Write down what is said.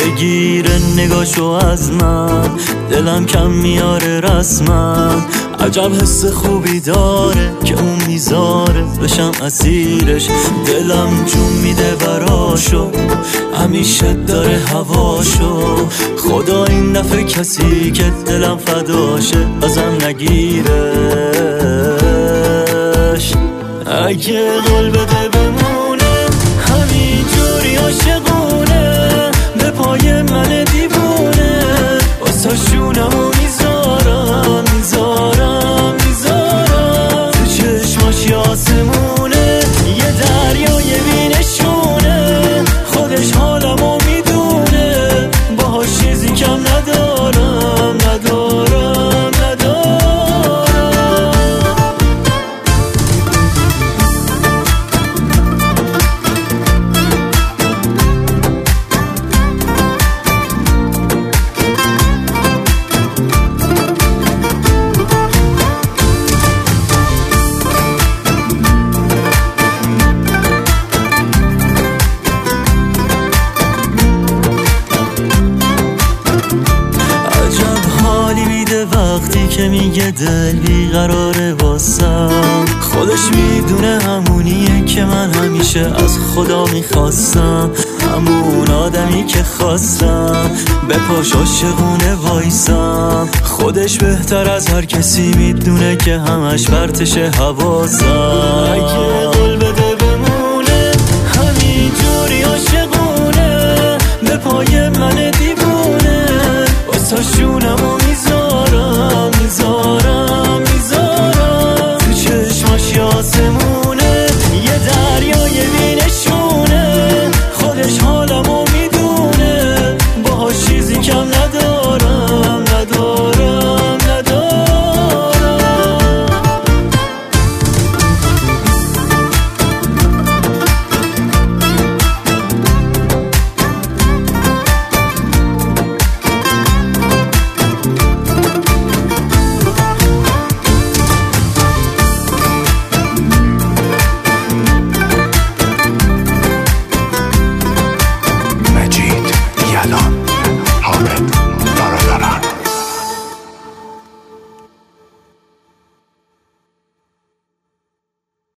بگیره نگاشو از من، دلم کم میاره رسما. عجب حس خوبی داره که اون میذاره بشم اسیرش، دلم جون میده براشو، همیشه داره هواشو. خدا این دفعه کسی که دلم فداشه ازم نگیرش. اگه قول بده بمونه همینجوری عاشقونه، به پای من دیوونه واسه شونمو میذارم تو چشماش آسمونه، یه دریای بینشونه، خودش حالمو میدونه، باهاش چیزی کم ندارم. وقتی که میگه دل بیقراره واسم، خودش میدونه همونیه که من همیشه از خدا میخواستم، همون آدمی که خواستم به پاش عاشقونه وایسم. خودش بهتر از هر کسی میدونه که همش برتشه حواسم. اگه قول بده بمونه همینجوری عاشقونه، به پای من دیوونه واسه شونمو میذارم تو چشماش آسمونه، یه دریای بینشونه، خودش حالمو میدونه، باهاش چیزی کم نداره.